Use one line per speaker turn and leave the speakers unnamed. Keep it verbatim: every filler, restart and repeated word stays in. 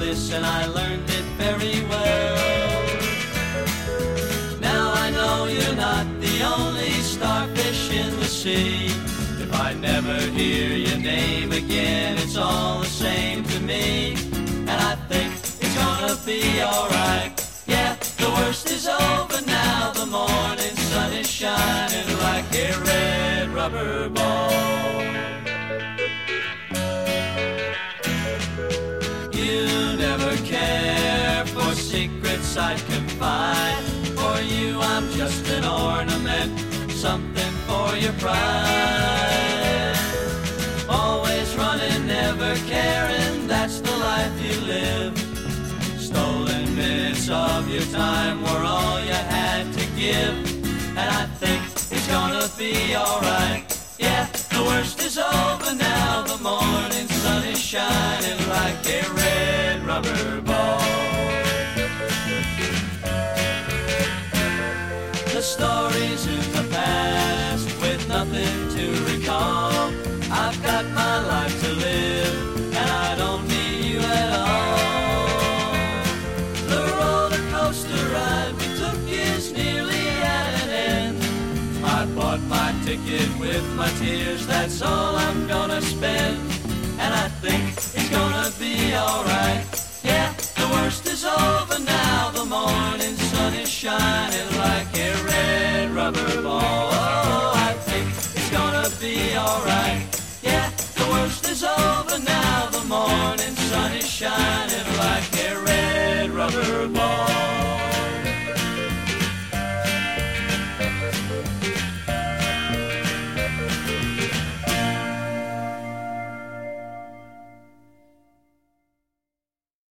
bliss, and I learned it very well. Now I know you're not the only starfish in the sea. If I never hear your name again, it's all the same to me. And I think it's gonna be alright. Yeah, the worst is over now. The morning sun is shining like a red rubber ball. You never care for secrets I'd confide. For you I'm just an ornament, something for your pride. Always running, never caring, that's the life you live. Stolen minutes of your time were all you had to give. And I think it's gonna be alright. Yeah, the worst is over now. The morning sun is shining like a red rubber ball. The stories in the past with nothing to recall. I've got my life to live and I don't need you at all. The roller coaster ride we took is nearly at an end. I bought my ticket with my tears, that's all I'm gonna spend. And I think it's gonna be alright. Yeah, the worst is over now. The morning sun is shining like a red rubber ball. Oh, I think it's gonna be alright. Yeah, the worst is over now. The morning sun is shining like a red rubber ball.